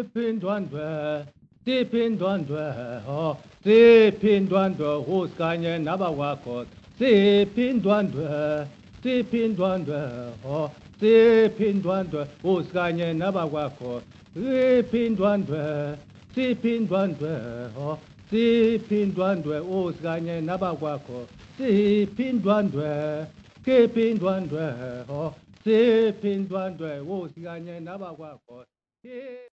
Zipindwandwe, zipindwandwe, oh, zipindwandwe, uskanye nabawakot. Zipindwandwe, zipindwandwe, oh, zipindwandwe, uskanye nabawakot. Zipindwandwe, zipindwandwe, oh, zipindwandwe, uskanye nabawakot. Zipindwandwe, kipindwandwe, oh, zipindwandwe, uskanye nabawakot.